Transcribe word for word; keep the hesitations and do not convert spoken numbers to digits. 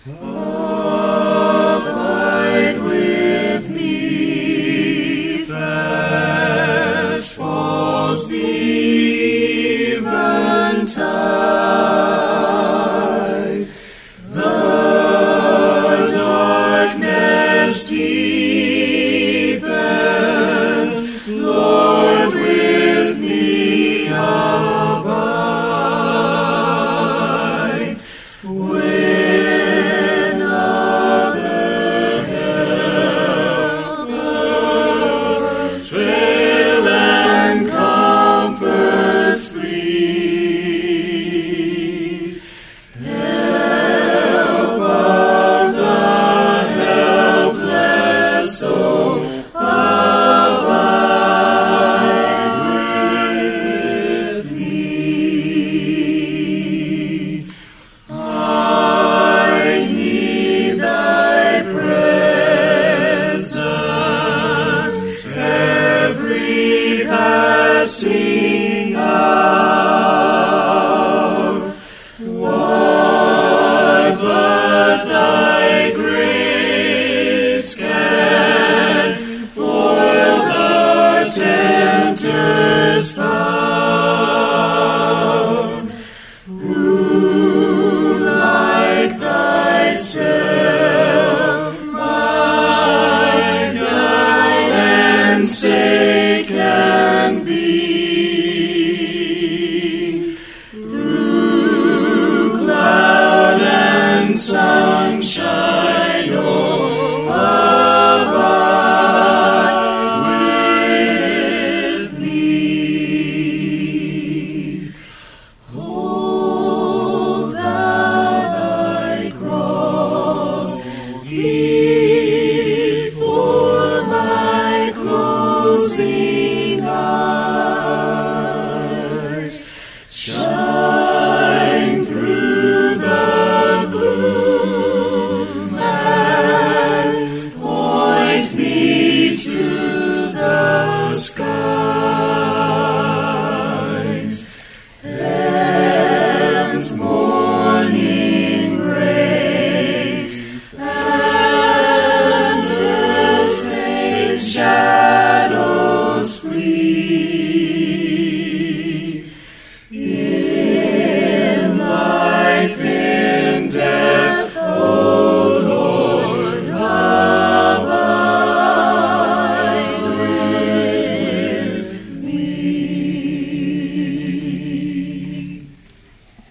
Abide with me, fast falls the eventide. The darkness deepens, Lord, with me abide. When other helpers fail and comforts flee, help of the helpless soul, abide with me. I need thy presence every passing hour. What but thy grace can foil the tempter's power? Who like thyself my guide and stay can be? Through cloud and sunshine, oh, abide with me. Hold thou thy cross,